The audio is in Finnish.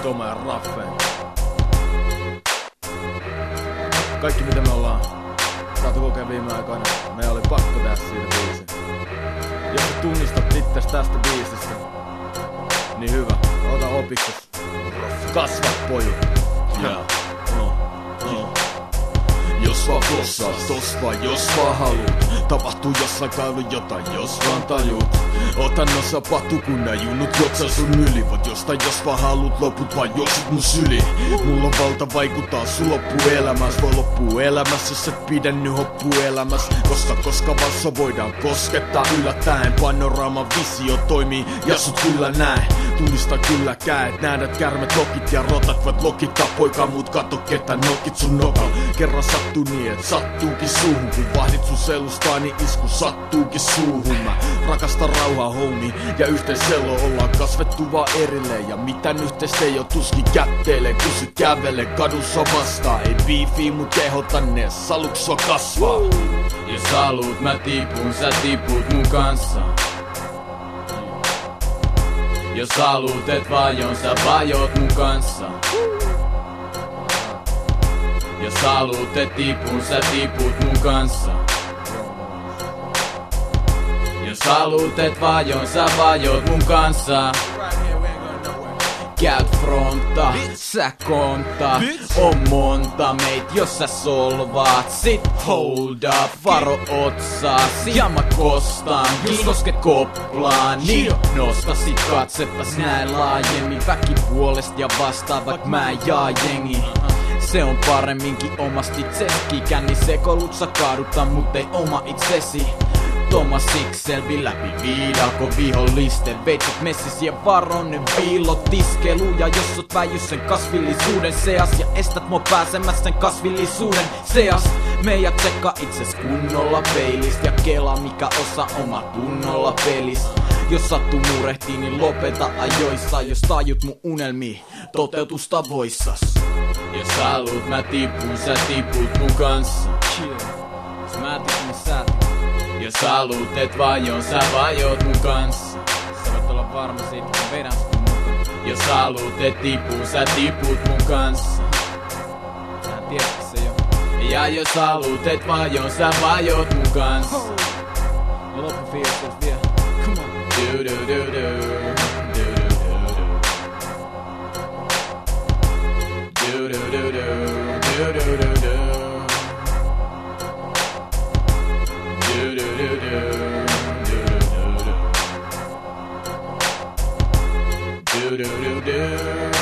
Toma ja Raffe. Kaikki mitä me ollaan saatu kokea viime aikoina, meidän oli pakko tehdä siitä biisi. Jos sä tunnistat itses tästä biisistä, niin hyvä, ota opikses. Kasva poju. Yeah. Jos vaan flossaat, tos vaan jos vaan haluut. Tapahtuu jossain kailu jotain, jos vaan tajuut. Otan osa patu kun nää junut juoksaa sun yli. Voit jostain jos vaan haluut, loput vaan juoksit mun syli. Mulla on valta vaikuttaa sun loppuelämäs. Voi loppuu elämässä, jos et pidänny hoppuelämäs. Koska vassa voidaan koskettaa yllättäen. Panoraaman visio toimii ja sut kyllä näe. Tunnista kyllä käet, nähdät kärmet, lokit ja rotat. Voit lokittaa poikaa, mut kato ketä nokit sun nokal. Kerran sattuu niin, et sattuukin suuhun. Kun vahdit sun selustaa, niin isku sattuukin suuhun. Mä rakastan rauhaa, homie, ja yhteiselo ollaan kasvettu vaan erilleen. Ja mitään yhteistä ei oo tuskin kätteilee, kun se kävelee kadussa vastaan. Ei biifi, mut kehotan ne saluksua kasvaa. Jos haluut mä tipun, sä tiput mun kanssa. Jos haluut et vajon, sä vajot mun kanssa. Jos haluut et tipun, sä tiput mun kanssa. Jos haluut et vajon, sä vajot mun kanssa. Käyt fronta, sä konta. On monta meit, jos sä solvaat. Sit hold up, varo otsaasi. Ja mä kostaan, jos kosket koplaan. Niin nosta sit katsettas näin laajemmin. Väkipuolesta ja vastaan, vaik mä en jaa jengi. Se on paremminkin omasti itseski. Känni sekoilut sä kaadutan, mut ei oma itsesi. Thomas Sixelvi läpi viidakko vihollisten. Veitset messis ja varonen viilot tiskelu. Ja jos oot väijys sen kasvillisuuden seas ja estät mua pääsemässä sen kasvillisuuden seas. Meijät tsekka itses kunnolla peilistä ja kela mikä osa oma tunnolla pelis. Jos sattuu murehtii, niin lopeta ajoissa. Jos tajut mun unelmii, toteutusta voissas. Jos haluut mä tipun, sä tiput mun kanssa. Jos mä tipun, niin sä tiput. Jos haluut et vajon, sä vajot mun kanssa. Sä voit olla varma siitä, kun vedän sun mukaan. Jos haluut et tipun, sä tiput mun kanssa. Sähän tiedät se jo. Ja jos haluut et vajon, sä vajot mun kanssa. Ja loppufiilis vielä. Come on. Do do do do. Do do do do. Do do do do. Do do do do. Do do do do. Do do do do. Do do do do.